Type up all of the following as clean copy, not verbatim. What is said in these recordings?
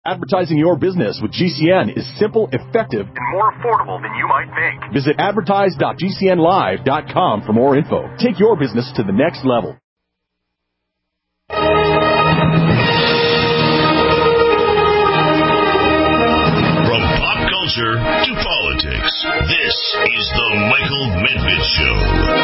Advertising your business with GCN is simple, effective, and more affordable than you might think. Visit advertise.gcnlive.com for more info. Take your business to the next level. From pop culture to politics, this is the Michael Medved Show.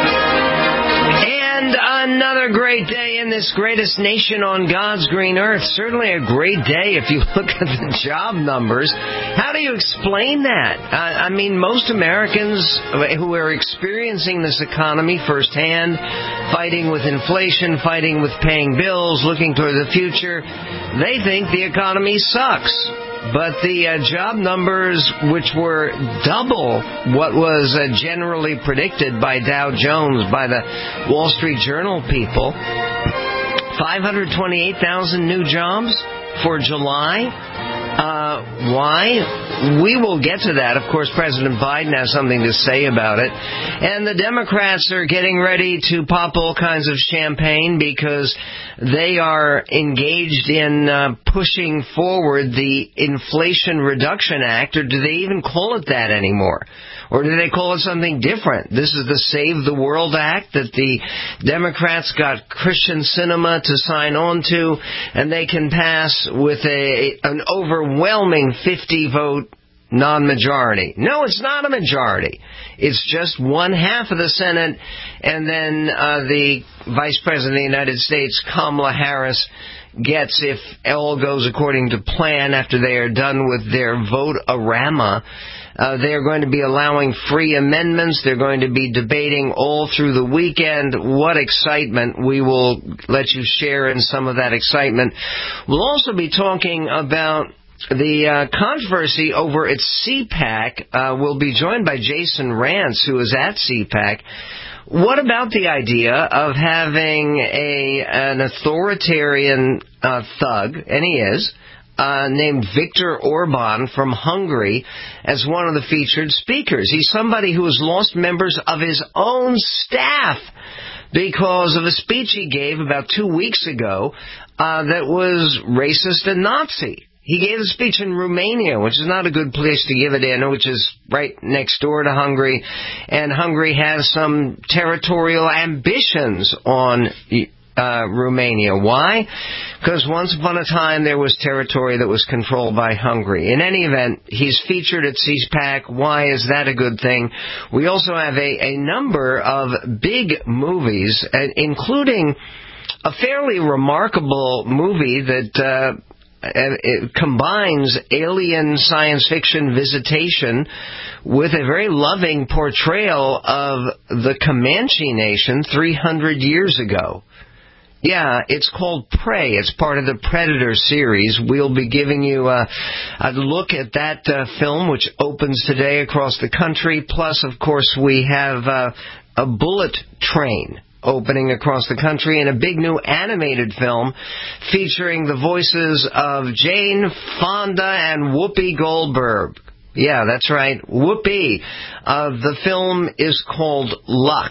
And another great day in this greatest nation on God's green earth. Certainly a great day if you look at the job numbers. How do you explain that? I mean, most Americans who are experiencing this economy firsthand, fighting with inflation, fighting with paying bills, looking toward the future, they think the economy sucks. But the job numbers, which were double what was generally predicted by Dow Jones, by the Wall Street Journal people, 528,000 new jobs for July. Why? We will get to that. Of course, President Biden has something to say about it. And the Democrats are getting ready to pop all kinds of champagne because they are engaged in pushing forward the Inflation Reduction Act, or do they even call it that anymore? Or do they call it something different? This is the Save the World Act that the Democrats got Christian Sinema to sign on to, and they can pass with an overwhelming 50-vote non-majority. No, it's not a majority. It's just one half of the Senate, and then the Vice President of the United States, Kamala Harris, gets, if all goes according to plan after they are done with their vote-a-rama, they're going to be allowing free amendments. They're going to be debating all through the weekend. What excitement. We will let you share in some of that excitement. We'll also be talking about the controversy over at CPAC. We'll be joined by Jason Rance, who is at CPAC. What about the idea of having an authoritarian thug, and he is, named Viktor Orban from Hungary as one of the featured speakers? He's somebody who has lost members of his own staff because of a speech he gave about 2 weeks ago that was racist and Nazi. He gave a speech in Romania, which is not a good place to give it in, which is right next door to Hungary. And Hungary has some territorial ambitions on Romania. Why? Because once upon a time there was territory that was controlled by Hungary. In any event, he's featured at CPAC. Why is that a good thing? We also have a number of big movies, including a fairly remarkable movie that it combines alien science fiction visitation with a very loving portrayal of the Comanche Nation 300 years ago. Yeah, it's called Prey. It's part of the Predator series. We'll be giving you a look at that film, which opens today across the country. Plus, of course, we have a Bullet Train opening across the country, and a big new animated film featuring the voices of Jane Fonda and Whoopi Goldberg. Yeah, that's right, Whoopi. The film is called Luck.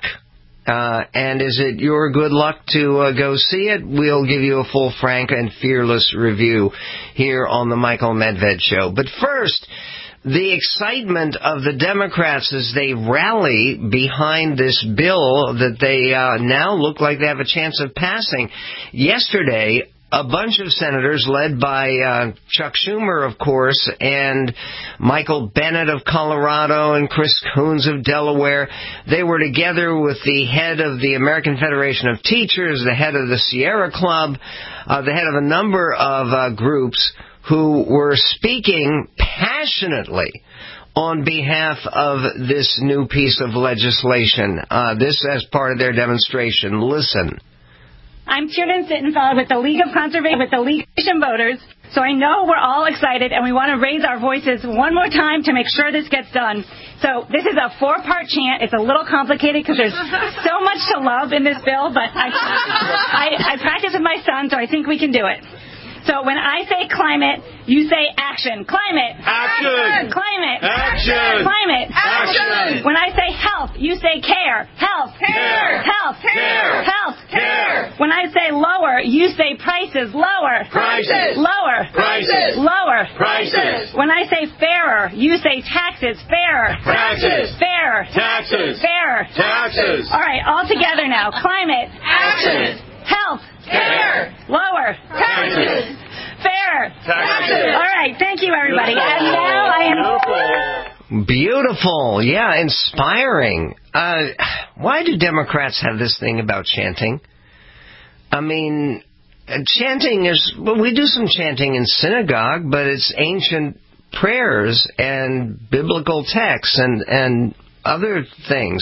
And is it your good luck to go see it? We'll give you a full, frank, and fearless review here on the Michael Medved Show. But first, the excitement of the Democrats as they rally behind this bill that they now look like they have a chance of passing. Yesterday, a bunch of senators led by Chuck Schumer, of course, and Michael Bennet of Colorado and Chris Coons of Delaware, they were together with the head of the American Federation of Teachers, the head of the Sierra Club, the head of a number of groups who were speaking passionately on behalf of this new piece of legislation. This as part of their demonstration. Listen. I'm Tiernan Sittenfeld with the League of Conservation Voters, so I know we're all excited and we want to raise our voices one more time to make sure this gets done. So this is a 4-part chant. It's a little complicated because there's so much to love in this bill, but I practice with my son, so I think we can do it. So when I say climate, you say action. Climate. Action. Climate. Action. Climate. Action. When I say health, you say care. Health. Care. Health. Care. Health. Care. When I say lower, you say prices. Lower. Prices. Lower. Prices. Lower. Prices. When I say fairer, you say taxes. Fairer. Taxes. Fairer. Taxes. Fairer. Taxes. All right, all together now. Climate. Action. Health. Care. Lower. Taxes. Fair. Taxes. All right, thank you, everybody. And now I am... Beautiful. Yeah, inspiring. Why do Democrats have this thing about chanting? I mean, chanting is... Well, we do some chanting in synagogue, but it's ancient prayers and biblical texts and other things.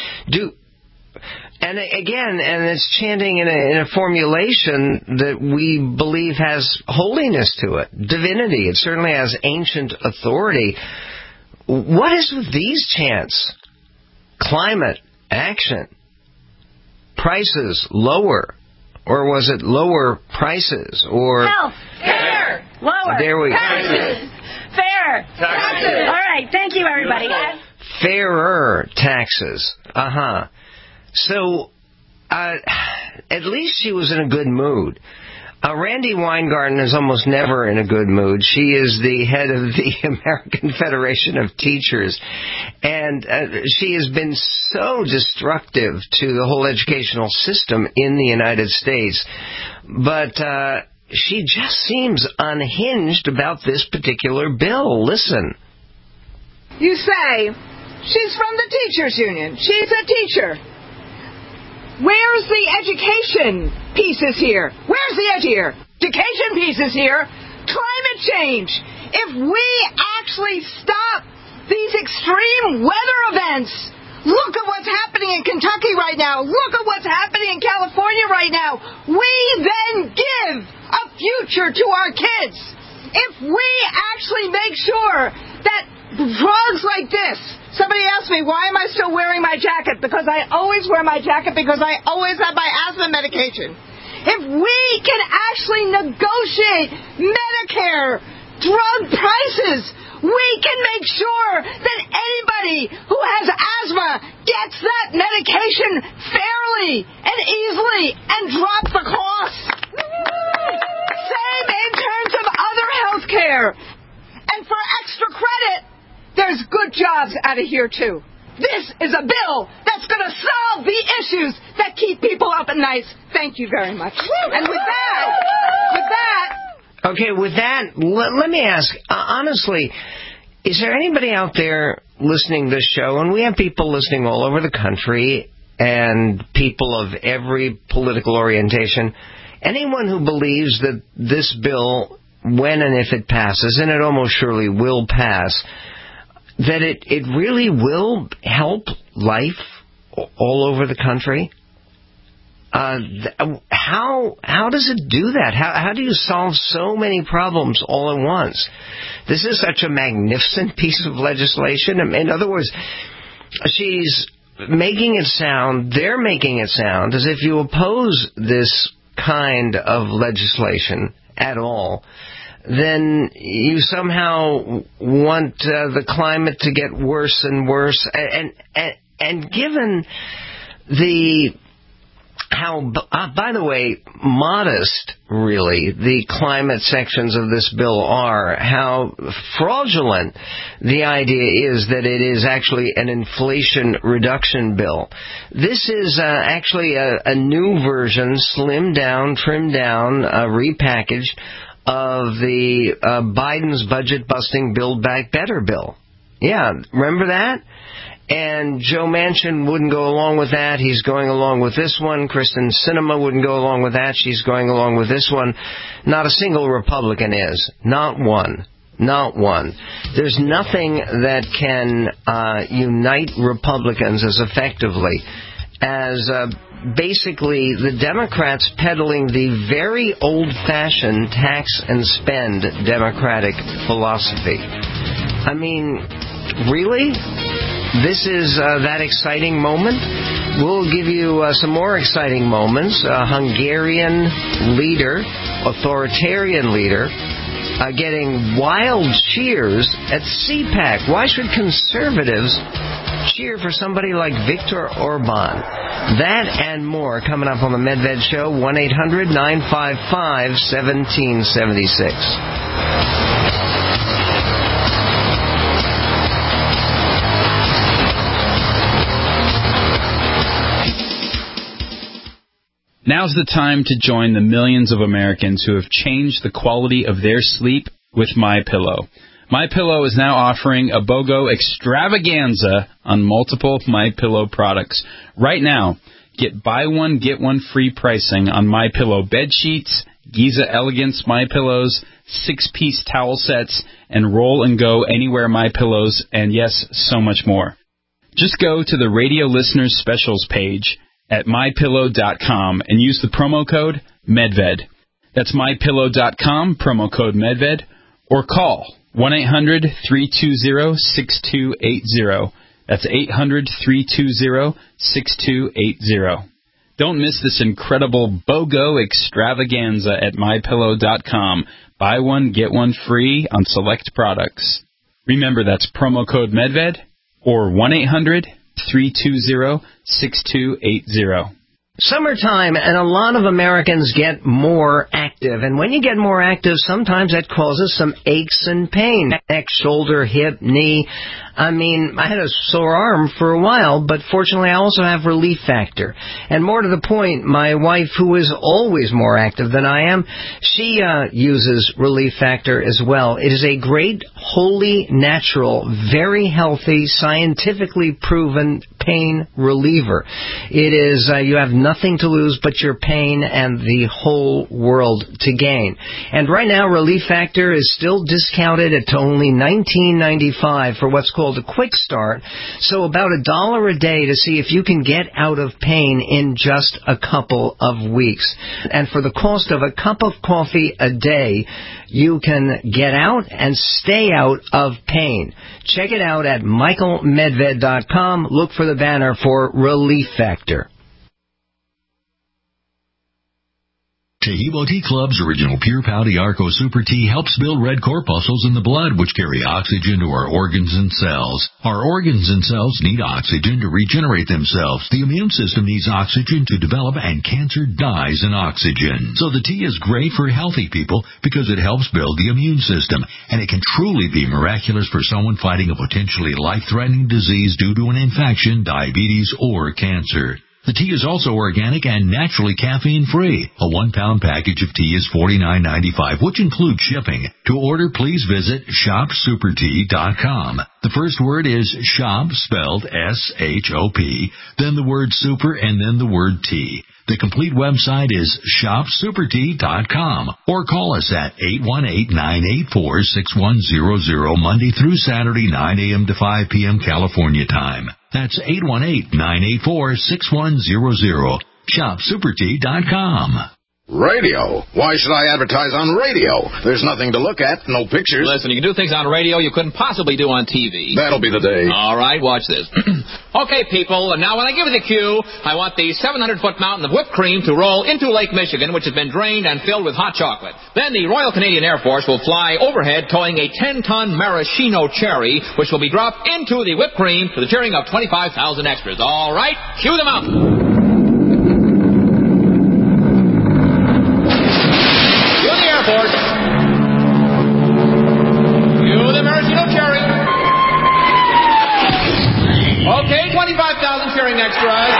And again, and it's chanting in a formulation that we believe has holiness to it, divinity. It certainly has ancient authority. What is with these chants? Climate, action, prices, lower. Or was it lower prices? Or health, fair, lower. There we go. Taxes. Fair. Taxes. All right, thank you, everybody. Fairer taxes. Uh-huh. So, at least she was in a good mood. Randy Weingarten is almost never in a good mood. She is the head of the American Federation of Teachers, and she has been so destructive to the whole educational system in the United States. But she just seems unhinged about this particular bill. Listen. You say, she's from the teachers union. She's a teacher. Where's the education pieces here? Where's the education pieces here? Climate change. If we actually stop these extreme weather events, look at what's happening in Kentucky right now. Look at what's happening in California right now. We then give a future to our kids. If we actually make sure that drugs like this... Somebody asked me, why am I still wearing my jacket? Because I always wear my jacket because I always have my asthma medication. If we can actually negotiate Medicare, drug prices, we can make sure that anybody who has asthma gets that medication fairly and easily and drop the cost. Same in terms of other health care. And for extra credit, there's good jobs out of here, too. This is a bill that's going to solve the issues that keep people up at night. Thank you very much. And with that... Okay, with that, let me ask, honestly, is there anybody out there listening to this show, and we have people listening all over the country, and people of every political orientation, anyone who believes that this bill, when and if it passes, and it almost surely will pass, that it really will help life all over the country? How does it do that? How do you solve so many problems all at once? This is such a magnificent piece of legislation. In other words, she's making it sound, they're making it sound as if you oppose this kind of legislation at all, then you somehow want the climate to get worse and worse. And given how, by the way, modest, really, the climate sections of this bill are, how fraudulent the idea is that it is actually an inflation reduction bill. This is actually a new version, slimmed down, trimmed down, repackaged, of the Biden's budget-busting Build Back Better bill. Yeah, remember that? And Joe Manchin wouldn't go along with that. He's going along with this one. Kristen Sinema wouldn't go along with that. She's going along with this one. Not a single Republican is. Not one. Not one. There's nothing that can unite Republicans as effectively as basically the Democrats peddling the very old-fashioned tax and spend Democratic philosophy. I mean, really? This is that exciting moment? We'll give you some more exciting moments. A Hungarian leader authoritarian leader getting wild cheers at CPAC. Why should conservatives cheer for somebody like Viktor Orban? That and more coming up on the Medved Show, 1-800-955-1776. Now's the time to join the millions of Americans who have changed the quality of their sleep with MyPillow. MyPillow is now offering a BOGO extravaganza on multiple MyPillow products. Right now, get buy one, get one free pricing on MyPillow bed sheets, Giza Elegance MyPillows, 6-piece towel sets, and Roll and Go Anywhere MyPillows, and yes, so much more. Just go to the Radio Listeners Specials page at MyPillow.com and use the promo code MEDVED. That's MyPillow.com, promo code MEDVED, or call 1-800-320-6280. That's 800-320-6280. Don't miss this incredible BOGO extravaganza at MyPillow.com. Buy one, get one free on select products. Remember, that's promo code MEDVED or 1-800-320-6280. Summertime, and a lot of Americans get more active. And when you get more active, sometimes that causes some aches and pain. Neck, shoulder, hip, knee. I mean, I had a sore arm for a while, but fortunately I also have Relief Factor. And more to the point, my wife, who is always more active than I am, she uses Relief Factor as well. It is a great, wholly natural, very healthy, scientifically proven pain reliever. It is, you have nothing to lose but your pain and the whole world to gain. And right now, Relief Factor is still discounted at only $19.95 for what's called a quick start. So about $1 a day to see if you can get out of pain in just a couple of weeks. And for the cost of a cup of coffee a day, you can get out and stay out of pain. Check it out at michaelmedved.com. Look for the banner for Relief Factor. Taheebo Tea Club's original Pure Pouty Arco Super Tea helps build red corpuscles in the blood, which carry oxygen to our organs and cells. Our organs and cells need oxygen to regenerate themselves. The immune system needs oxygen to develop, and cancer dies in oxygen. So the tea is great for healthy people because it helps build the immune system, and it can truly be miraculous for someone fighting a potentially life-threatening disease due to an infection, diabetes, or cancer. The tea is also organic and naturally caffeine-free. A 1-pound package of tea is $49.95, which includes shipping. To order, please visit shopsupertea.com. The first word is shop, spelled S-H-O-P, then the word super, and then the word tea. The complete website is shopsupertea.com, or call us at 818-984-6100 Monday through Saturday, 9 a.m. to 5 p.m. California time. That's 818-984-6100. shopsupertea.com. Radio? Why should I advertise on radio? There's nothing to look at, no pictures. Listen, you can do things on radio you couldn't possibly do on TV. That'll be the day. All right, watch this. Okay, people, now when I give you the cue, I want the 700-foot mountain of whipped cream to roll into Lake Michigan, which has been drained and filled with hot chocolate. Then the Royal Canadian Air Force will fly overhead towing a 10-ton maraschino cherry, which will be dropped into the whipped cream to the cheering of 25,000 extras. All right, cue them out. Okay, 25,000 cheering extras.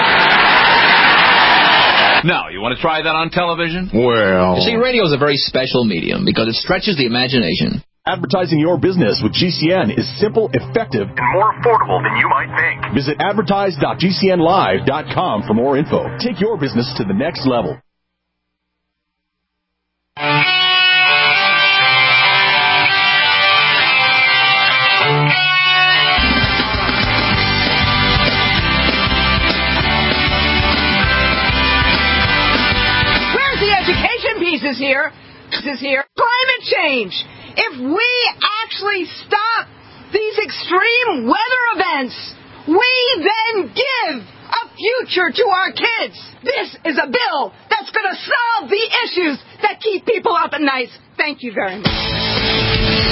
Now, you want to try that on television? Well... You see, radio is a very special medium because it stretches the imagination. Advertising your business with GCN is simple, effective, and more affordable than you might think. Visit advertise.gcnlive.com for more info. Take your business to the next level. Is here. Climate change. If we actually stop these extreme weather events, we then give a future to our kids. This is a bill that's going to solve the issues that that keep people up at night. Thank you very much.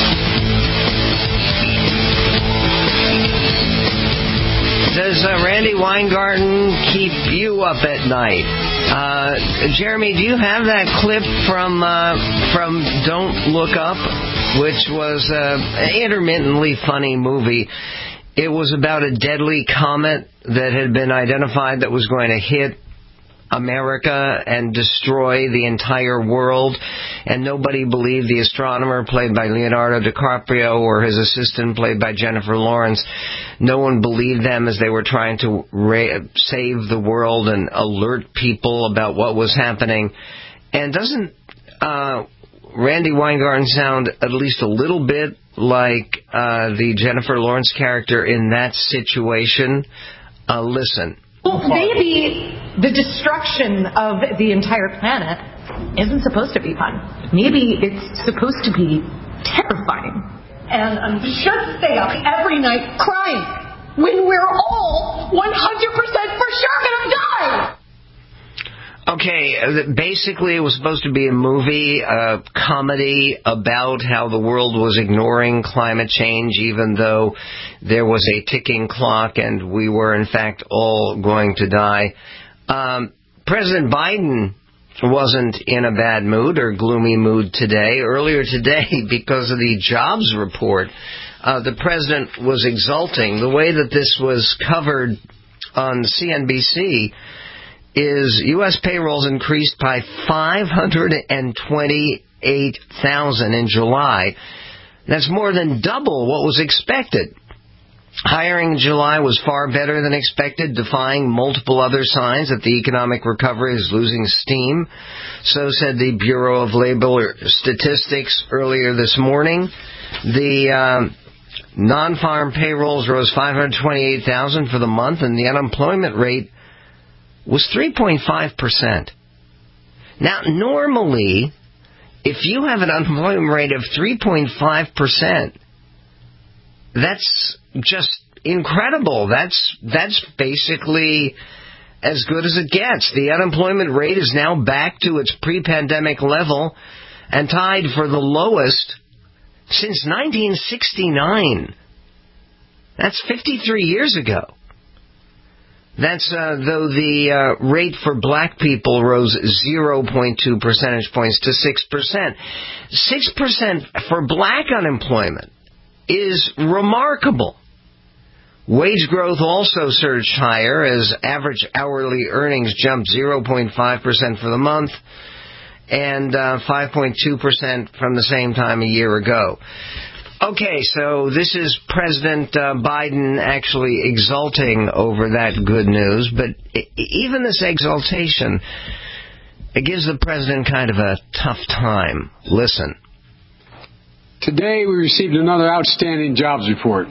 Does Randy Weingarten keep you up at night? Jeremy, do you have that clip from Don't Look Up, which was an intermittently funny movie? It was about a deadly comet that had been identified that was going to hit America and destroy the entire world, and nobody believed the astronomer played by Leonardo DiCaprio or his assistant played by Jennifer Lawrence. No one believed them as they were trying to save the world and alert people about what was happening. And doesn't Randy Weingarten sound at least a little bit like the Jennifer Lawrence character in that situation? Listen. Well, maybe the destruction of the entire planet isn't supposed to be fun. Maybe it's supposed to be terrifying. And we should stay up every night crying when we're all 100% for sure going to die. Okay, basically it was supposed to be a movie, a comedy about how the world was ignoring climate change even though there was a ticking clock and we were in fact all going to die. President Biden wasn't in a bad mood or gloomy mood today. Earlier today, because of the jobs report, the president was exulting. The way that this was covered on CNBC is U.S. payrolls increased by 528,000 in July. That's more than double what was expected. Hiring in July was far better than expected, defying multiple other signs that the economic recovery is losing steam. So said the Bureau of Labor Statistics earlier this morning. The non-farm payrolls rose 528,000 for the month, and the unemployment rate was 3.5%. Now, normally, if you have an unemployment rate of 3.5%, that's just incredible. That's basically as good as it gets. The unemployment rate is now back to its pre-pandemic level and tied for the lowest since 1969. That's 53 years ago. That's though the rate for black people rose 0.2 percentage points to 6%. 6% for black unemployment is remarkable. Wage growth also surged higher as average hourly earnings jumped 0.5% for the month and 5.2% from the same time a year ago. Okay, so this is President Biden actually exulting over that good news, but even this exultation, it gives the president kind of a tough time. Listen. Today we received another outstanding jobs report.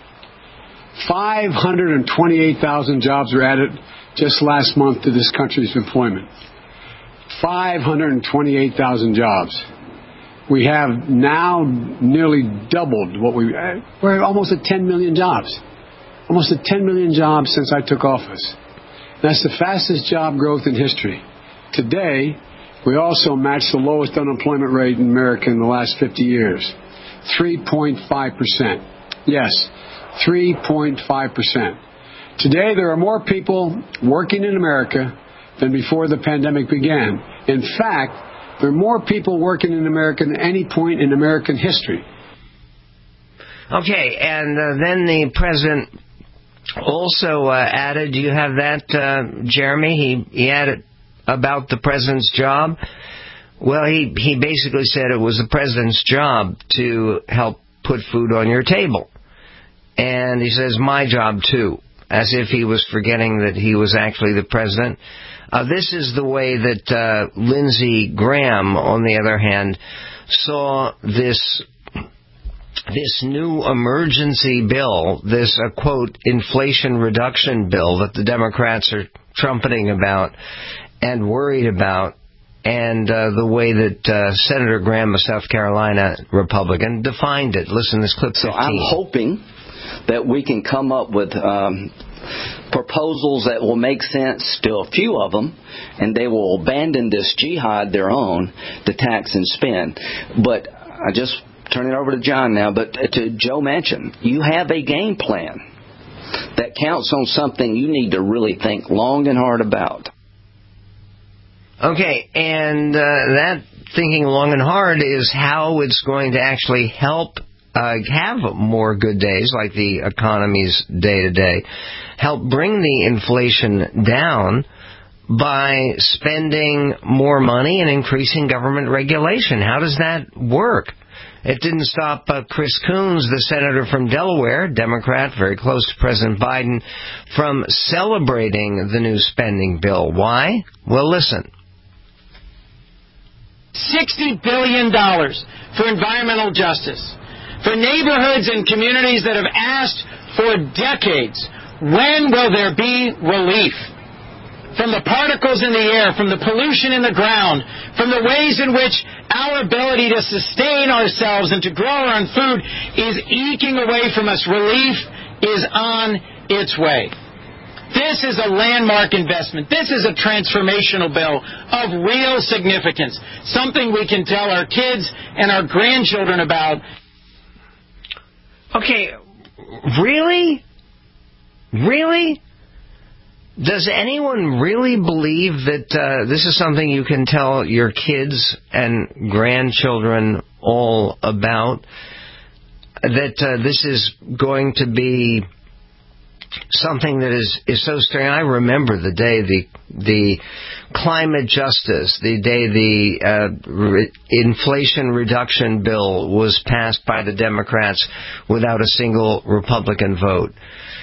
528,000 jobs were added just last month to this country's employment. 528,000 jobs. We have now nearly doubled we're at almost at 10 million jobs. Almost at 10 million jobs since I took office. That's the fastest job growth in history. Today, we also match the lowest unemployment rate in America in the last 50 years. 3.5%. Yes, 3.5%. Today, there are more people working in America than before the pandemic began. In fact, there are more people working in America than any point in American history. Okay, and then the president also added, do you have that, Jeremy? He added about the president's job. Well, he basically said it was the president's job to help put food on your table. And he says, my job too, as if he was forgetting that he was actually the president. This is the way that Lindsey Graham, on the other hand, saw this new emergency bill, this, quote, inflation reduction bill that the Democrats are trumpeting about and worried about, and the way that Senator Graham of South Carolina, Republican, defined it. Listen, this clip 15. So I'm hoping that we can come up with proposals that will make sense to a few of them, and they will abandon this jihad their own to tax and spend. But I just turn it over to John now, but to Joe Manchin, you have a game plan that counts on something you need to really think long and hard about. Okay, and that thinking long and hard is how it's going to actually help have more good days, like the economy's day-to-day, help bring the inflation down by spending more money and increasing government regulation. How does that work? It didn't stop Chris Coons, the senator from Delaware, Democrat, very close to President Biden, from celebrating the new spending bill. Why? Well, listen. $60 billion for environmental justice, for neighborhoods and communities that have asked for decades, when will there be relief? From the particles in the air, from the pollution in the ground, from the ways in which our ability to sustain ourselves and to grow our own food is eking away from us. Relief is on its way. This is a landmark investment. This is a transformational bill of real significance, something we can tell our kids and our grandchildren about. Okay, really? Really? Does anyone really believe that this is something you can tell your kids and grandchildren all about? That this is going to be something that is so strange. I remember the day the climate justice, the day the Inflation Reduction Bill was passed by the Democrats without a single Republican vote.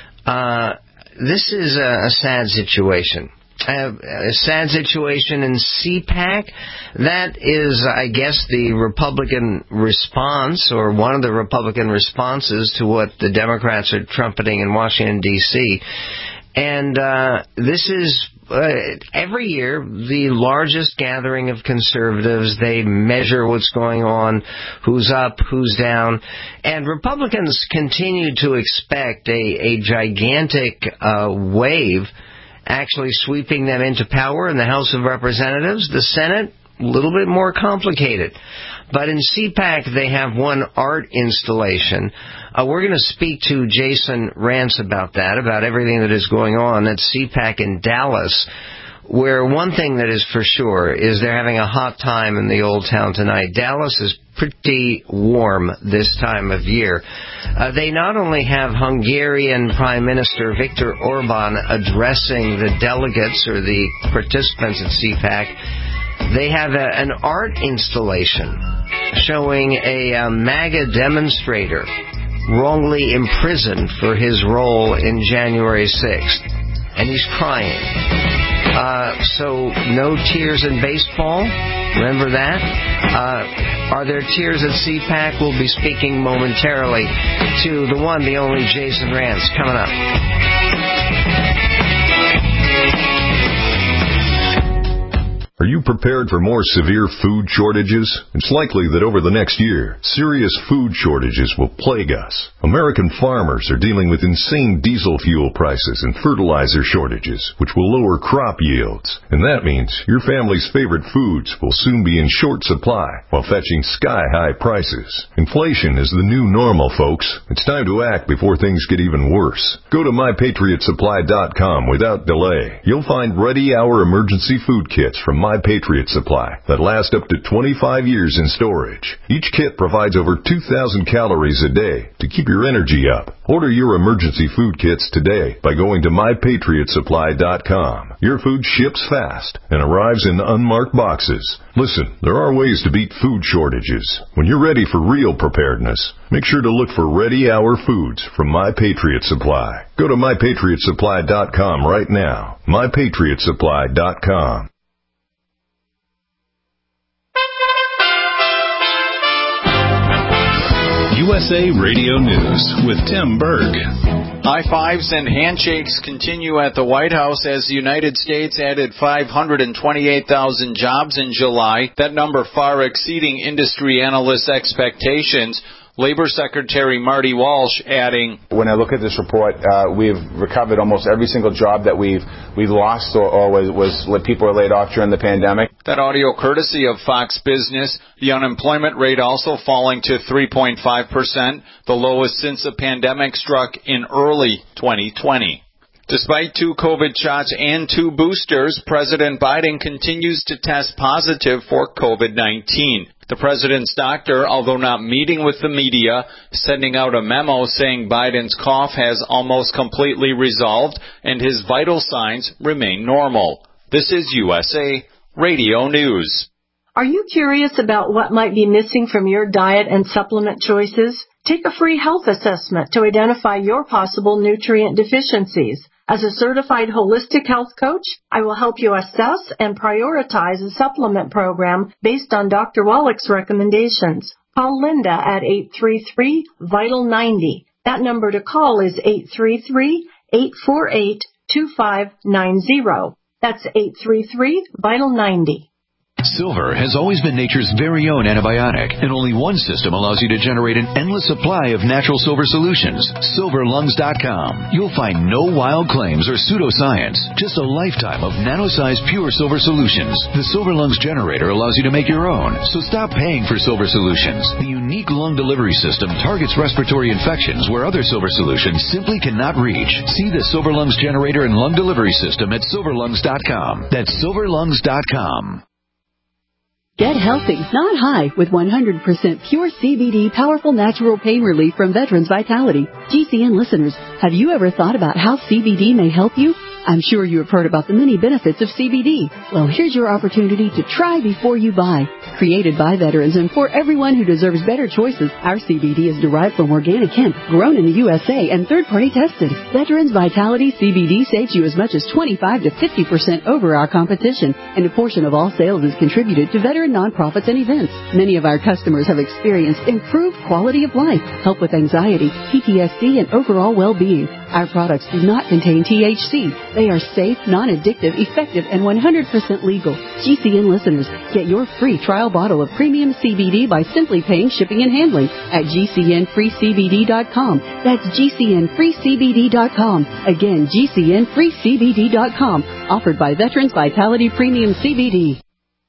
This is a sad situation. A sad situation in CPAC. That is, I guess, the Republican response, or one of the Republican responses to what the Democrats are trumpeting in Washington, D.C. And this is, every year, the largest gathering of conservatives. They measure what's going on, who's up, who's down. And Republicans continue to expect a gigantic wave actually sweeping them into power in the House of Representatives. The Senate, a little bit more complicated. But in CPAC, they have one art installation. We're going to speak to Jason Rantz about that, about everything that is going on at CPAC in Dallas, where one thing that is for sure is they're having a hot time in the old town tonight. Dallas is pretty warm this time of year. They not only have Hungarian Prime Minister Viktor Orban addressing the delegates or the participants at CPAC, they have an art installation showing a MAGA demonstrator wrongly imprisoned for his role in January 6th. And he's crying. So no tears in baseball. Remember that? Are there tears at CPAC? We'll be speaking momentarily to the one, the only Jason Rantz coming up. Are you prepared for more severe food shortages? It's likely that over the next year, serious food shortages will plague us. American farmers are dealing with insane diesel fuel prices and fertilizer shortages, which will lower crop yields. And that means your family's favorite foods will soon be in short supply while fetching sky-high prices. Inflation is the new normal, folks. It's time to act before things get even worse. Go to MyPatriotSupply.com without delay. You'll find ready-hour emergency food kits from My Patriot Supply that last up to 25 years in storage. Each kit provides over 2,000 calories a day to keep your energy up. Order your emergency food kits today by going to MyPatriotSupply.com. Your food ships fast and arrives in unmarked boxes. Listen, there are ways to beat food shortages. When you're ready for real preparedness, make sure to look for Ready Hour Foods from My Patriot Supply. Go to MyPatriotSupply.com right now. MyPatriotSupply.com. USA Radio News with Tim Berg. High fives and handshakes continue at the White House as the United States added 528,000 jobs in July, that number far exceeding industry analysts' expectations. Labor Secretary Marty Walsh adding, when I look at this report, we've recovered almost every single job that we've lost or was people were laid off during the pandemic. That audio courtesy of Fox Business. The unemployment rate also falling to 3.5%, the lowest since the pandemic struck in early 2020. Despite 2 COVID shots and 2 boosters, President Biden continues to test positive for COVID-19. The president's doctor, although not meeting with the media, sending out a memo saying Biden's cough has almost completely resolved and his vital signs remain normal. This is USA Radio News. Are you curious about what might be missing from your diet and supplement choices? Take a free health assessment to identify your possible nutrient deficiencies. As a certified holistic health coach, I will help you assess and prioritize a supplement program based on Dr. Wallach's recommendations. Call Linda at 833-VITAL-90. That number to call is 833-848-2590. That's 833-VITAL-90. Silver has always been nature's very own antibiotic, and only one system allows you to generate an endless supply of natural silver solutions. SilverLungs.com. You'll find no wild claims or pseudoscience, just a lifetime of nano-sized pure silver solutions. The Silver Lungs generator allows you to make your own, so stop paying for silver solutions. The unique lung delivery system targets respiratory infections where other silver solutions simply cannot reach. See the Silver Lungs generator and lung delivery system at SilverLungs.com. That's SilverLungs.com. Get healthy, not high, with 100% pure CBD powerful natural pain relief from Veterans Vitality. GCN listeners, have you ever thought about how CBD may help you? I'm sure you have heard about the many benefits of CBD. Well, here's your opportunity to try before you buy. Created by veterans and for everyone who deserves better choices, our CBD is derived from organic hemp, grown in the USA and third-party tested. Veterans Vitality CBD saves you as much as 25 to 50% over our competition, and a portion of all sales is contributed to veteran nonprofits and events. Many of our customers have experienced improved quality of life, help with anxiety, PTSD, and overall well-being. Our products do not contain THC. They are safe, non-addictive, effective, and 100% legal. GCN listeners, get your free trial bottle of premium CBD by simply paying shipping and handling at GCNFreeCBD.com. That's GCNFreeCBD.com. Again, GCNFreeCBD.com. Offered by Veterans Vitality Premium CBD.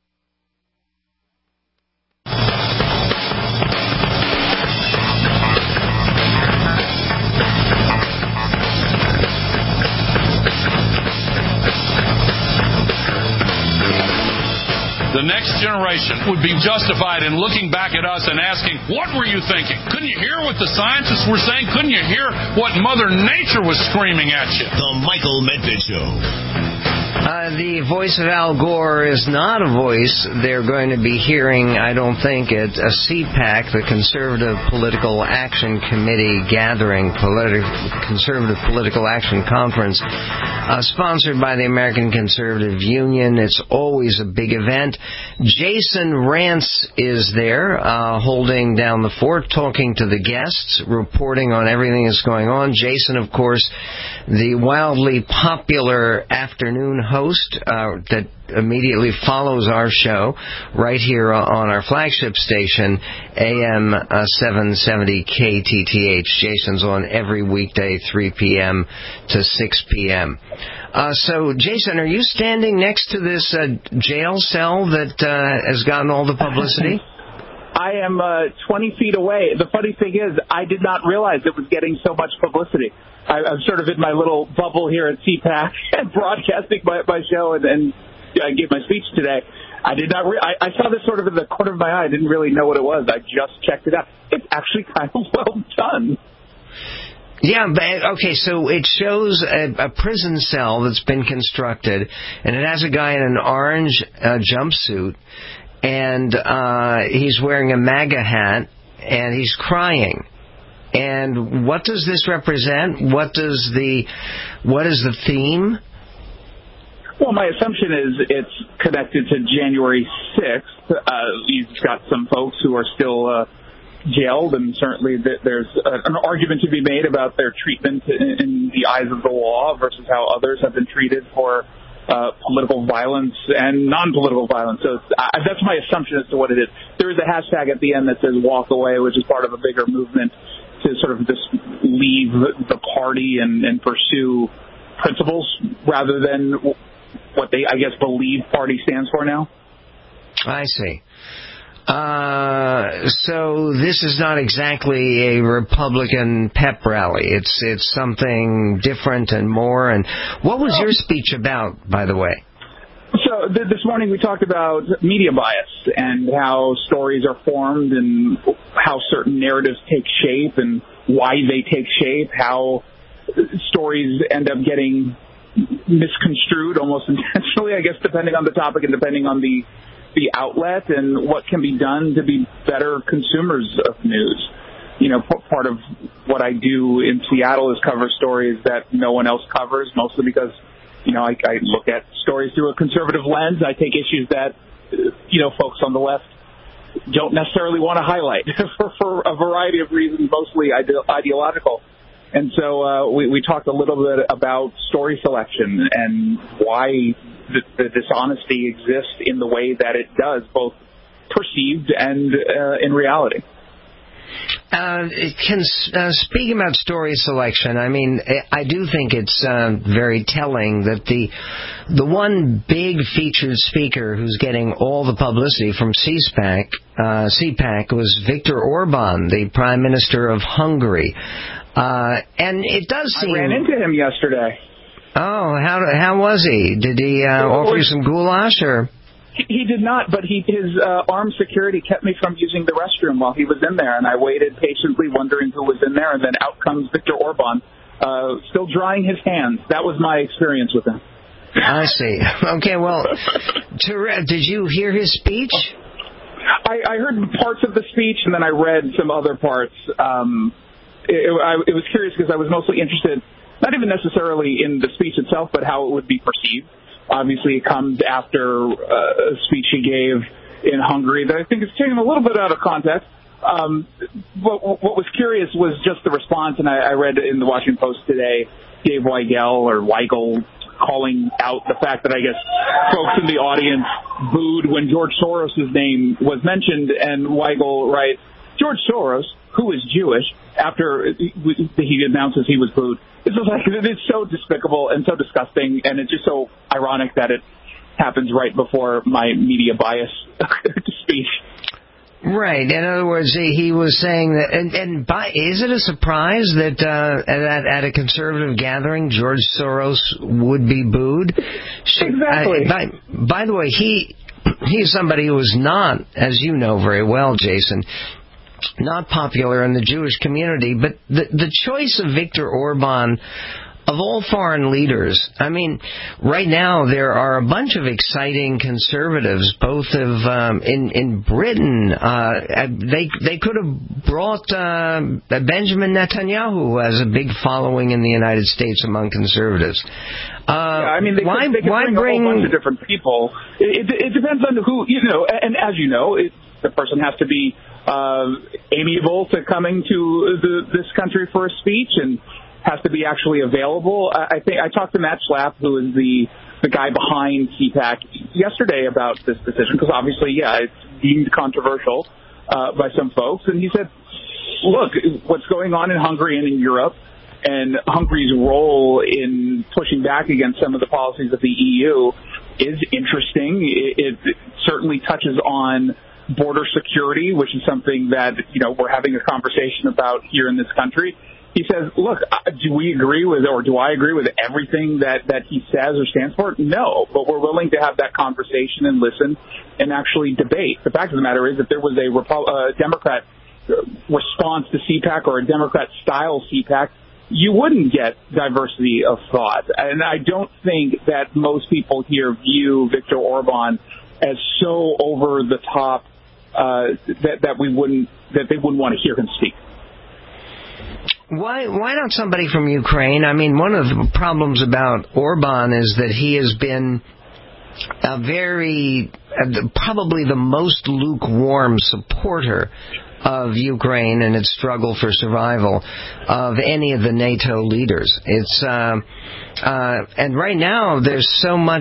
The next generation would be justified in looking back at us and asking, what were you thinking? Couldn't you hear what the scientists were saying? Couldn't you hear what Mother Nature was screaming at you? The Michael Medved Show. The voice of Al Gore is not a voice they're going to be hearing, I don't think, at a CPAC, the Conservative Political Action Committee gathering, Conservative Political Action Conference, sponsored by the American Conservative Union. It's always a big event. Jason Rantz is there, holding down the fort, talking to the guests, reporting on everything that's going on. Jason, of course, the wildly popular afternoon host that immediately follows our show right here on our flagship station, AM 770 KTTH. Jason's on every weekday, 3 p.m. to 6 p.m. So, Jason, are you standing next to this jail cell that has gotten all the publicity? I am 20 feet away. The funny thing is, I did not realize it was getting so much publicity. I'm sort of in my little bubble here at CPAC and broadcasting my show, and I gave my speech today. I did not. I saw this sort of in the corner of my eye. I didn't really know what it was. I just checked it out. It's actually kind of well done. Yeah, okay, so it shows a prison cell that's been constructed, and it has a guy in an orange jumpsuit, and he's wearing a MAGA hat, and he's crying. And what does this represent? What is the theme? Well, my assumption is it's connected to January 6th. You've got some folks who are still jailed, and certainly there's an argument to be made about their treatment in the eyes of the law versus how others have been treated for political violence and non-political violence. So that's my assumption as to what it is. There is a hashtag at the end that says walk away, which is part of a bigger movement to sort of just leave the party and pursue principles rather than what they, I guess, believe party stands for now. I see. So this is not exactly a Republican pep rally. It's something different and more. And what was your speech about, by the way? So this morning we talked about media bias and how stories are formed and how certain narratives take shape and why they take shape, how stories end up getting misconstrued almost intentionally, I guess, depending on the topic and depending on the outlet, and what can be done to be better consumers of news. You know, part of what I do in Seattle is cover stories that no one else covers, mostly because, you know, I look at stories through a conservative lens. I take issues that, you know, folks on the left don't necessarily want to highlight for a variety of reasons, mostly ideological. And so we talked a little bit about story selection and why the dishonesty exists in the way that it does, both perceived and in reality. Speaking about story selection, I mean, I do think it's very telling that the one big featured speaker who's getting all the publicity from CPAC was Viktor Orban, the Prime Minister of Hungary. And it does seem... I ran into him yesterday. Oh, how was he? Did he offer you some goulash, or...? He did not, but his armed security kept me from using the restroom while he was in there, and I waited patiently wondering who was in there, and then out comes Viktor Orban, still drying his hands. That was my experience with him. I see. Okay, well, did you hear his speech? I heard parts of the speech, and then I read some other parts. It was curious because I was mostly interested, not even necessarily in the speech itself, but how it would be perceived. Obviously, it comes after a speech he gave in Hungary that I think is taken a little bit out of context. What was curious was just the response, and I read in the Washington Post today, Dave Weigel calling out the fact that I guess folks in the audience booed when George Soros' name was mentioned, and Weigel writes, George Soros, who is Jewish, after he announces he was booed. It's so despicable and so disgusting, and it's just so ironic that it happens right before my media bias speech. Right. In other words, he was saying that, is it a surprise that at a conservative gathering, George Soros would be booed? Exactly. By the way, he's somebody who is not, as you know very well, Jason, not popular in the Jewish community, but the choice of Viktor Orban, of all foreign leaders, I mean, right now there are a bunch of exciting conservatives, both in Britain. They could have brought Benjamin Netanyahu, who has a big following in the United States among conservatives. I mean, they could bring a whole bunch of different people. It depends on who, you know, and as you know, the person has to be amiable to coming to this country for a speech and has to be actually available. I think I talked to Matt Schlapp, who is the guy behind CPAC, yesterday about this decision, because obviously, it's deemed controversial by some folks. And he said, look, what's going on in Hungary and in Europe, and Hungary's role in pushing back against some of the policies of the EU is interesting. It certainly touches on border security, which is something that, you know, we're having a conversation about here in this country. He says, look, do I agree with everything that he says or stands for? No, but we're willing to have that conversation and listen and actually debate. The fact of the matter is that there was a Democrat response to CPAC or a Democrat-style CPAC, you wouldn't get diversity of thought. And I don't think that most people here view Viktor Orban as so over the top that they wouldn't want to hear him speak. Why not somebody from Ukraine? I mean, one of the problems about Orban is that he has been probably the most lukewarm supporter of Ukraine and its struggle for survival of any of the NATO leaders. It's and right now there's so much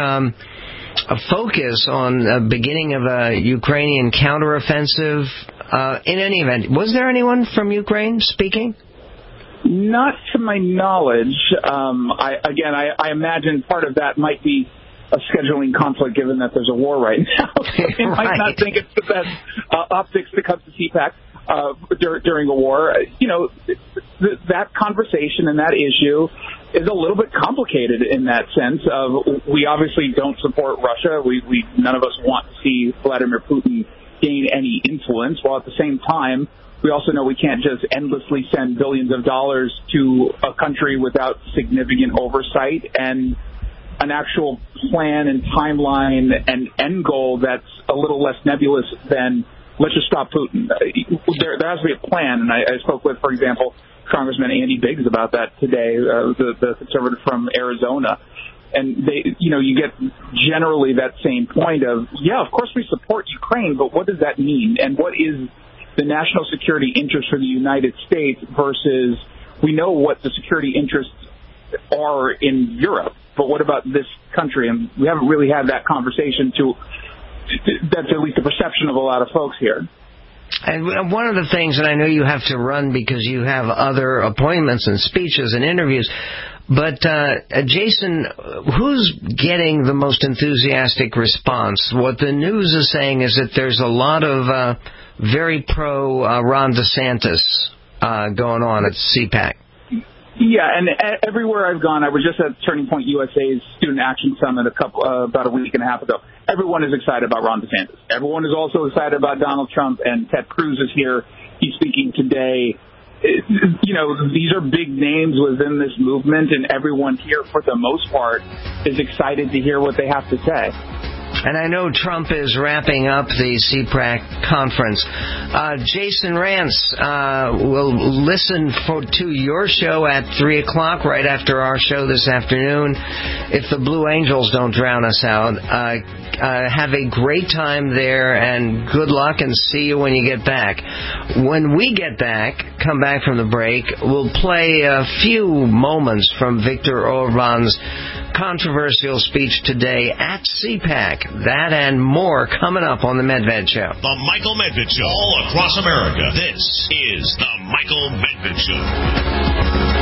a focus on the beginning of a Ukrainian counteroffensive. In any event, was there anyone from Ukraine speaking? Not to my knowledge. I imagine part of that might be a scheduling conflict, given that there's a war right now. They might not think it's the best optics to come to CPAC during a war. That conversation and that issue is a little bit complicated in that sense of we obviously don't support Russia. We none of us want to see Vladimir Putin gain any influence, while at the same time we also know we can't just endlessly send billions of dollars to a country without significant oversight and an actual plan and timeline and end goal that's a little less nebulous than let's just stop Putin. There has to be a plan, and I spoke with, for example, Congressman Andy Biggs about that today, the conservative from Arizona. And you get generally that same point of, yeah, of course we support Ukraine, but what does that mean? And what is the national security interest for the United States versus we know what the security interests are in Europe, but what about this country? And we haven't really had that conversation that's at least the perception of a lot of folks here. And one of the things, and I know you have to run because you have other appointments and speeches and interviews, but Jason, who's getting the most enthusiastic response? What the news is saying is that there's a lot of very pro Ron DeSantis going on at CPAC. Yeah, and everywhere I've gone, I was just at Turning Point USA's Student Action Summit about a week and a half ago. Everyone is excited about Ron DeSantis. Everyone is also excited about Donald Trump, and Ted Cruz is here. He's speaking today. These are big names within this movement, and everyone here, for the most part, is excited to hear what they have to say. And I know Trump is wrapping up the CPAC conference. Jason Rantz will listen to your show at 3 o'clock, right after our show this afternoon, if the Blue Angels don't drown us out. Have a great time there, and good luck, and see you when you get back. When we get back, come back from the break, we'll play a few moments from Viktor Orban's controversial speech today at CPAC. That and more coming up on The Medved Show. The Michael Medved Show. All across America. This is The Michael Medved Show.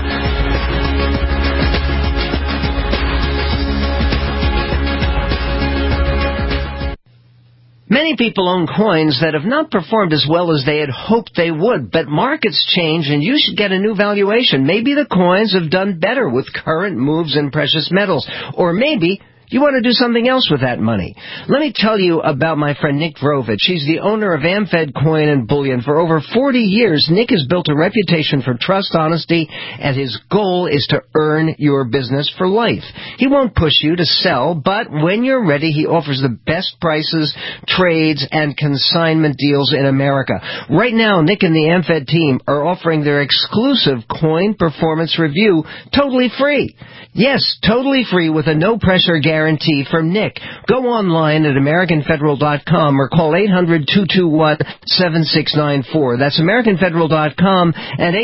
Many people own coins that have not performed as well as they had hoped they would, but markets change and you should get a new valuation. Maybe the coins have done better with current moves in precious metals, or maybe you want to do something else with that money. Let me tell you about my friend Nick Vrovich. He's the owner of AmFed Coin and Bullion. For over 40 years, Nick has built a reputation for trust, honesty, and his goal is to earn your business for life. He won't push you to sell, but when you're ready, he offers the best prices, trades, and consignment deals in America. Right now, Nick and the AmFed team are offering their exclusive coin performance review totally free. Yes, totally free with a no-pressure guarantee from Nick. Go online at AmericanFederal.com or call 800-221-7694. That's AmericanFederal.com and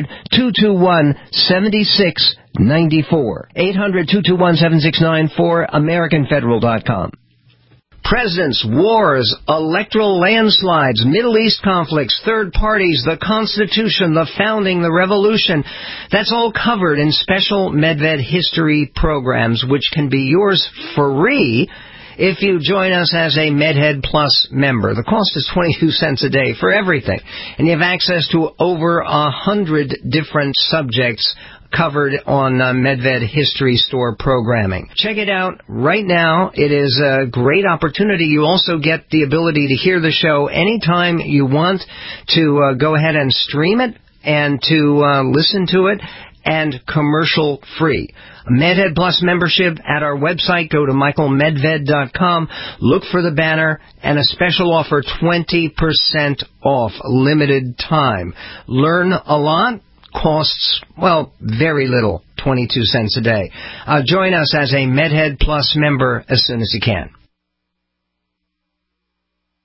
800-221-7694. 800-221-7694, AmericanFederal.com. Presidents, wars, electoral landslides, Middle East conflicts, third parties, the Constitution, the founding, the revolution. That's all covered in special Medved history programs, which can be yours free if you join us as a Medhead Plus member. The cost is 22 cents a day for everything, and you have access to over 100 different subjects covered on Medved History Store programming. Check it out right now. It is a great opportunity. You also get the ability to hear the show anytime you want, to go ahead and stream it and to listen to it, and commercial free. Medhead Plus membership at our website. Go to michaelmedved.com. Look for the banner and a special offer, 20% off, limited time. Learn a lot. Costs, well, very little, 22 cents a day. Join us as a Medhead Plus member as soon as you can.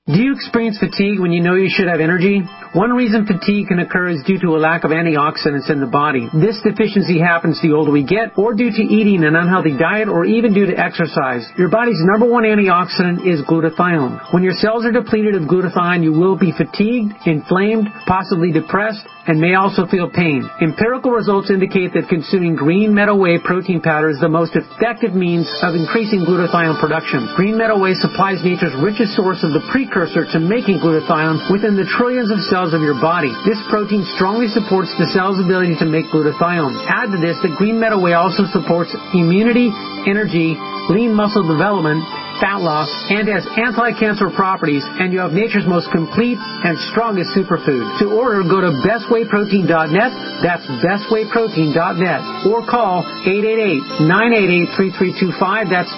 Do you experience fatigue when you know you should have energy? One reason fatigue can occur is due to a lack of antioxidants in the body. This deficiency happens the older we get, or due to eating an unhealthy diet, or even due to exercise. Your body's number one antioxidant is glutathione. When your cells are depleted of glutathione, you will be fatigued, inflamed, possibly depressed, and may also feel pain. Empirical results indicate that consuming green meadow whey protein powder is the most effective means of increasing glutathione production. Green meadow whey supplies nature's richest source of the precursor to making glutathione within the trillions of cells of your body. This protein strongly supports the cell's ability to make glutathione. Add to this that green meadow whey also supports immunity, energy, lean muscle development, fat loss, and has anti-cancer properties, and you have nature's most complete and strongest superfood. To order, go to bestwayprotein.net, that's bestwayprotein.net, or call 888-988-3325, that's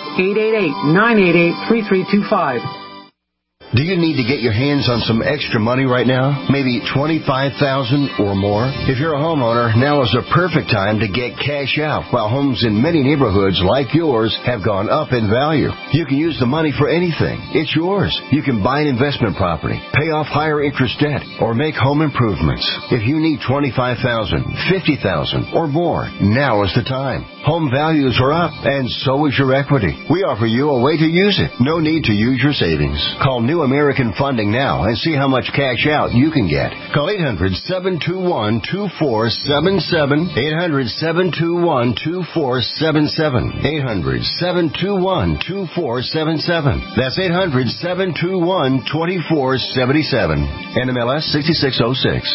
888-988-3325. Do you need to get your hands on some extra money right now? Maybe $25,000 or more? If you're a homeowner, now is the perfect time to get cash out. While homes in many neighborhoods like yours have gone up in value, you can use the money for anything. It's yours. You can buy an investment property, pay off higher interest debt, or make home improvements. If you need $25,000, $50,000, or more, now is the time. Home values are up, and so is your equity. We offer you a way to use it. No need to use your savings. Call New American Funding now and see how much cash out you can get. Call 800-721-2477. 800-721-2477. 800-721-2477. That's 800-721-2477. NMLS 6606.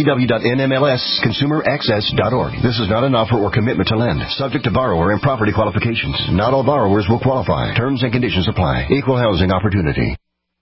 www.nmlsconsumeraccess.org. This is not an offer or commitment to lend. Subject to borrower and property qualifications. Not all borrowers will qualify. Terms and conditions apply. Equal housing opportunity.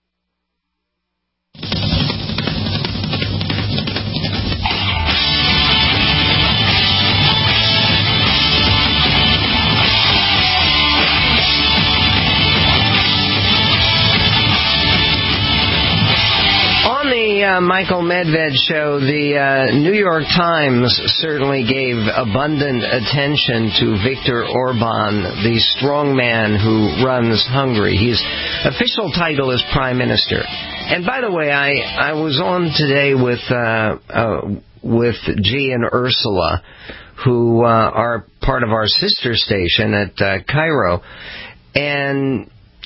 Michael Medved show, the New York Times certainly gave abundant attention to Viktor Orban, the strong man who runs Hungary. His official title is Prime Minister. And by the way, I was on today with G and Ursula, who are part of our sister station at Cairo, and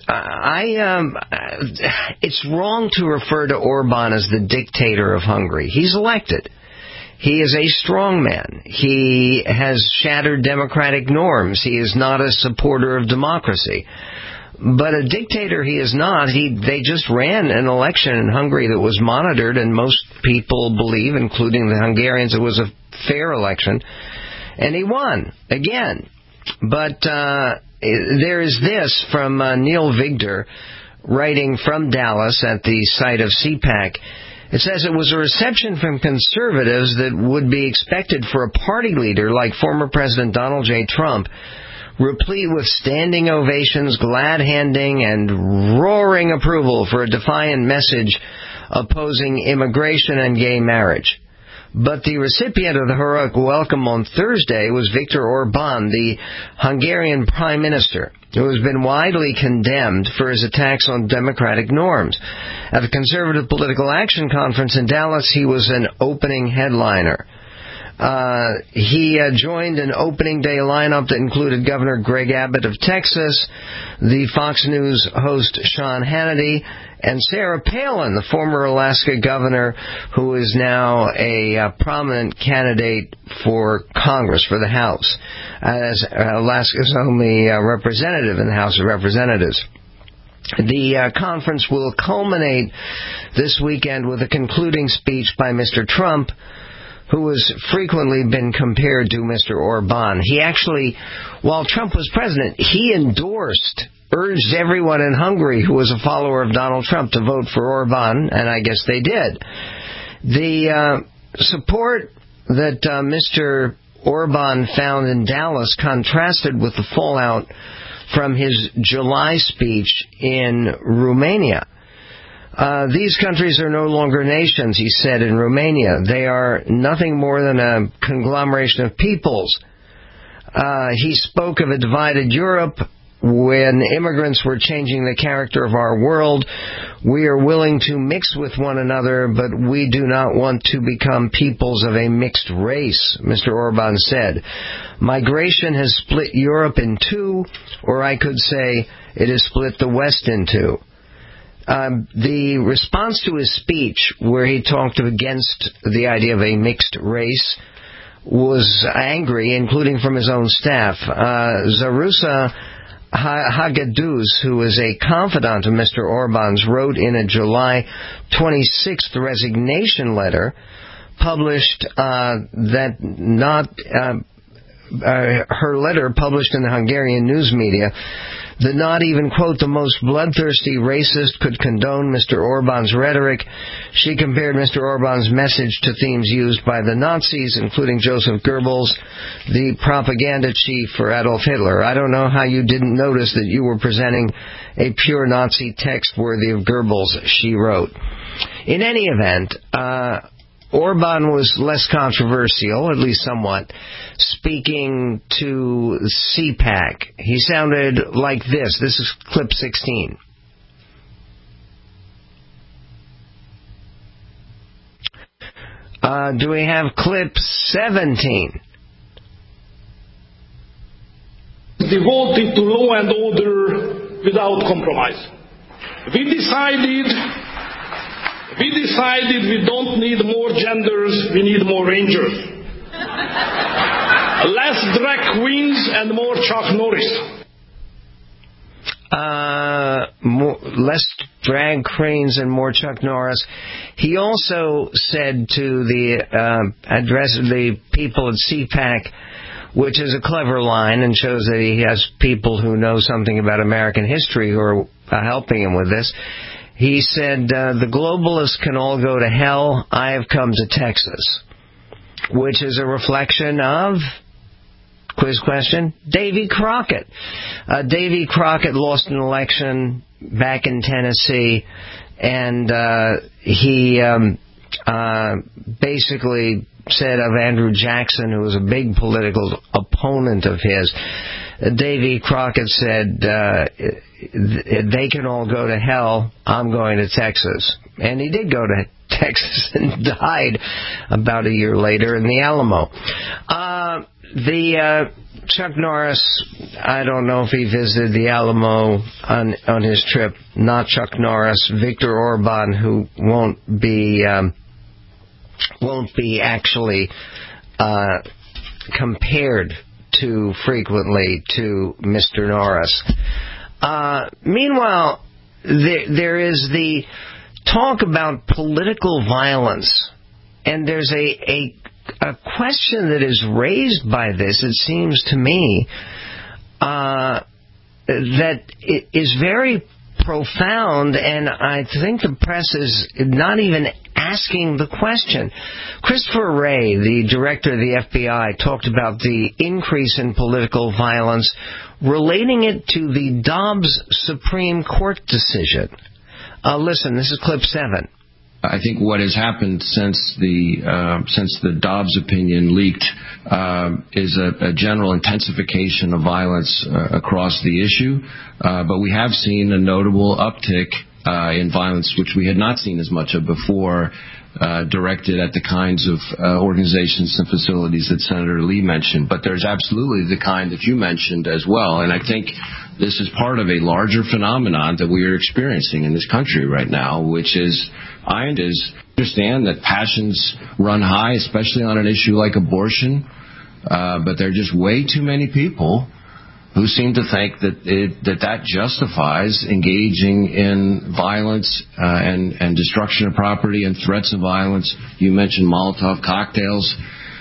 it's wrong to refer to Orban as the dictator of Hungary. He's elected. He is a strong man. He has shattered democratic norms. He is not a supporter of democracy. But a dictator he is not. They just ran an election in Hungary that was monitored, and most people believe, including the Hungarians, it was a fair election. And he won again. But there is this from Neil Vigdor, writing from Dallas at the site of CPAC. It says it was a reception from conservatives that would be expected for a party leader like former President Donald J. Trump, replete with standing ovations, glad-handing, and roaring approval for a defiant message opposing immigration and gay marriage. But the recipient of the heroic welcome on Thursday was Viktor Orban, the Hungarian Prime Minister, who has been widely condemned for his attacks on democratic norms. At the Conservative Political Action Conference in Dallas, he was an opening headliner. He joined an opening day lineup that included Governor Greg Abbott of Texas, the Fox News host Sean Hannity, and Sarah Palin, the former Alaska governor, who is now a prominent candidate for Congress, for the House, as Alaska's only representative in the House of Representatives. The conference will culminate this weekend with a concluding speech by Mr. Trump, who has frequently been compared to Mr. Orban. He actually, while Trump was president, he urged everyone in Hungary who was a follower of Donald Trump to vote for Orban, and I guess they did. The support that Mr. Orban found in Dallas contrasted with the fallout from his July speech in Romania. These countries are no longer nations, he said in Romania. They are nothing more than a conglomeration of peoples. He spoke of a divided Europe when immigrants were changing the character of our world, we are willing to mix with one another, but we do not want to become peoples of a mixed race, Mr. Orban said. Migration has split Europe in two, or I could say it has split the West in two. The response to his speech, where he talked against the idea of a mixed race, was angry, including from his own staff. Zarusa Hagedus, who is a confidant of Mr. Orban's, wrote in a July 26th resignation letter published her letter published in the Hungarian news media, that not even, quote, the most bloodthirsty racist could condone Mr. Orban's rhetoric. She compared Mr. Orban's message to themes used by the Nazis, including Joseph Goebbels, the propaganda chief for Adolf Hitler. I don't know how you didn't notice that you were presenting a pure Nazi text worthy of Goebbels, she wrote. In any event, Orban was less controversial, at least somewhat, speaking to CPAC. He sounded like this. This is clip 16. Do we have clip 17? Devoted to law and order without compromise. We decided we don't need more genders, we need more rangers. Less drag queens and more Chuck Norris. Less drag queens and more Chuck Norris. He also said to address the people at CPAC, which is a clever line and shows that he has people who know something about American history who are helping him with this. He said, the globalists can all go to hell. I have come to Texas, which is a reflection of, quiz question, Davy Crockett. Davy Crockett lost an election back in Tennessee, and he basically said of Andrew Jackson, who was a big political opponent of his, Davy Crockett said, they can all go to hell, I'm going to Texas. And he did go to Texas and died about a year later in the Alamo. Chuck Norris, I don't know if he visited the Alamo on his trip. Not Chuck Norris. Viktor Orban, who won't be actually compared too frequently to Mr. Norris. Meanwhile, there is the talk about political violence, and there's a question that is raised by this, it seems to me, that it is very profound, and I think the press is not even asking the question. Christopher Wray, the director of the FBI, talked about the increase in political violence, relating it to the Dobbs Supreme Court decision. Listen, this is clip 7. I think what has happened since the Dobbs opinion leaked is a general intensification of violence across the issue, but we have seen a notable uptick in violence, which we had not seen as much of before, directed at the kinds of organizations and facilities that Senator Lee mentioned. But there's absolutely the kind that you mentioned as well, and I think this is part of a larger phenomenon that we are experiencing in this country right now, which is, I understand that passions run high, especially on an issue like abortion, but there are just way too many people who seem to think that justifies engaging in violence and destruction of property and threats of violence. You mentioned Molotov cocktails.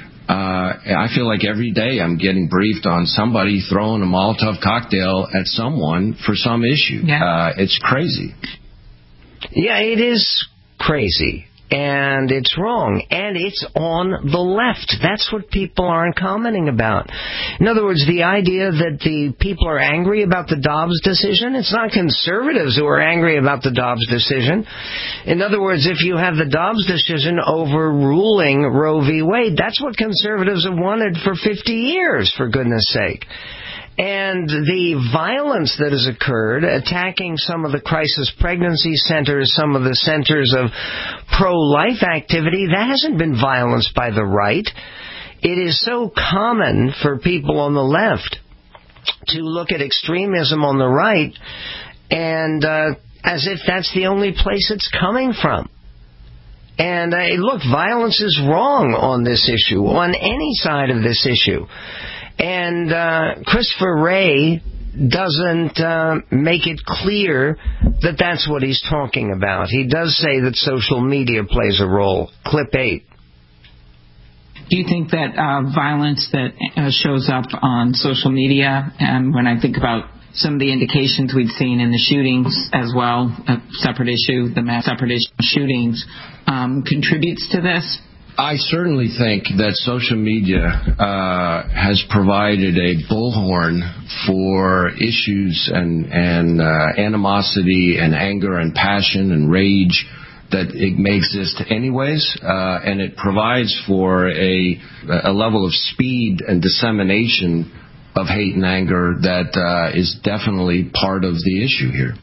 I feel like every day I'm getting briefed on somebody throwing a Molotov cocktail at someone for some issue. Yeah. It's crazy. Yeah, it is crazy. And it's wrong. And it's on the left. That's what people aren't commenting about. In other words, the idea that the people are angry about the Dobbs decision, it's not conservatives who are angry about the Dobbs decision. In other words, if you have the Dobbs decision overruling Roe v. Wade, that's what conservatives have wanted for 50 years, for goodness sake. And the violence that has occurred, attacking some of the crisis pregnancy centers, some of the centers of pro-life activity, that hasn't been violence by the right. It is so common for people on the left to look at extremism on the right and as if that's the only place it's coming from. And look, violence is wrong on this issue, on any side of this issue. And Christopher Wray doesn't make it clear that that's what he's talking about. He does say that social media plays a role. Clip 8. Do you think that violence that shows up on social media, and when I think about some of the indications we've seen in the shootings as well, a separate issue, the mass shootings, contributes to this? I certainly think that social media has provided a bullhorn for issues and animosity and anger and passion and rage that it may exist anyways, and it provides for a level of speed and dissemination of hate and anger that is definitely part of the issue here.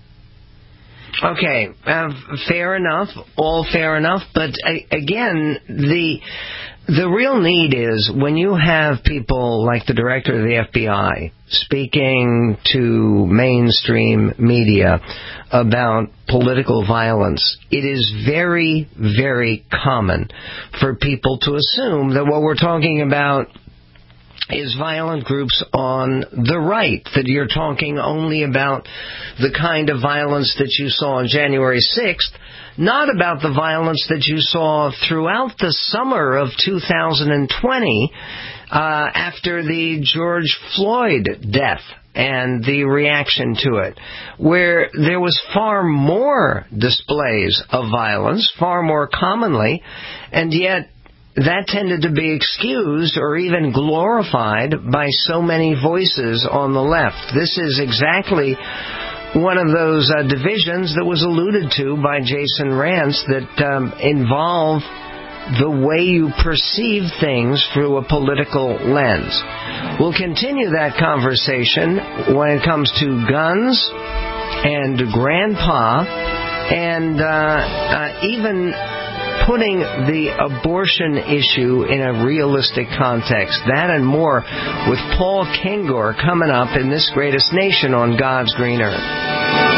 Okay, fair enough, all fair enough, but again, the real need is when you have people like the director of the FBI speaking to mainstream media about political violence, it is very, very common for people to assume that what we're talking about is violent groups on the right, that you're talking only about the kind of violence that you saw on January 6th, not about the violence that you saw throughout the summer of 2020 after the George Floyd death and the reaction to it, where there was far more displays of violence, far more commonly, and yet that tended to be excused or even glorified by so many voices on the left. This is exactly one of those divisions that was alluded to by Jason Rantz that involve the way you perceive things through a political lens. We'll continue that conversation when it comes to guns and grandpa and even putting the abortion issue in a realistic context. That and more with Paul Kengor coming up in This Greatest Nation on God's Green Earth.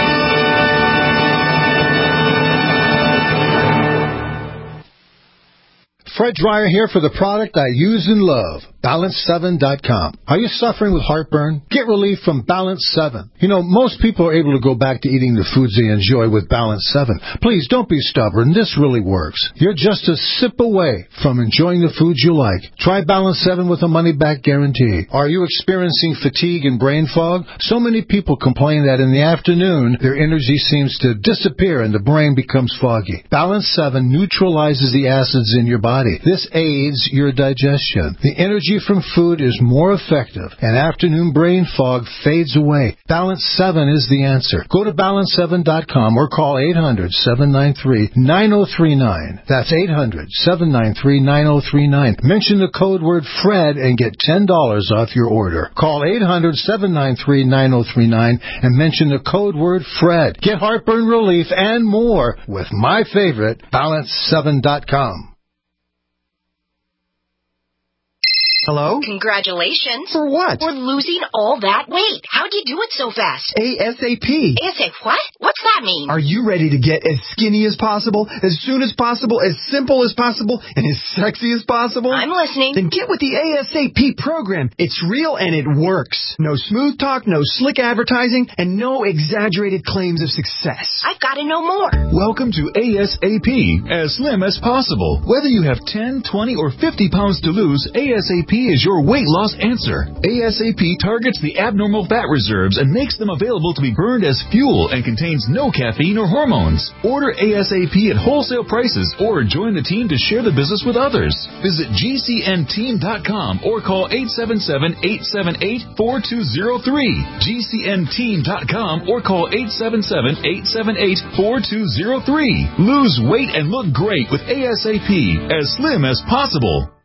Fred Dreyer here for the product I use and love, Balance7.com. Are you suffering with heartburn? Get relief from Balance 7. You know, most people are able to go back to eating the foods they enjoy with Balance 7. Please, don't be stubborn. This really works. You're just a sip away from enjoying the foods you like. Try Balance 7 with a money-back guarantee. Are you experiencing fatigue and brain fog? So many people complain that in the afternoon, their energy seems to disappear and the brain becomes foggy. Balance 7 neutralizes the acids in your body. This aids your digestion. The energy from food is more effective, and afternoon brain fog fades away. Balance 7 is the answer. Go to Balance7.com or call 800-793-9039. That's 800-793-9039. Mention the code word FRED and get $10 off your order. Call 800-793-9039 and mention the code word FRED. Get heartburn relief and more with my favorite, Balance7.com. Hello? Congratulations. For what? For losing all that weight. How'd you do it so fast? ASAP. ASAP what? What's that mean? Are you ready to get as skinny as possible, as soon as possible, as simple as possible, and as sexy as possible? I'm listening. Then get with the ASAP program. It's real and it works. No smooth talk, no slick advertising, and no exaggerated claims of success. I've got to know more. Welcome to ASAP, as slim as possible. Whether you have 10, 20, or 50 pounds to lose, ASAP is your weight loss answer. ASAP targets the abnormal fat reserves and makes them available to be burned as fuel and contains no caffeine or hormones. Order ASAP at wholesale prices or join the team to share the business with others. Visit GCNteam.com or call 877-878-4203. GCNteam.com or call 877-878-4203. Lose weight and look great with ASAP, as slim as possible.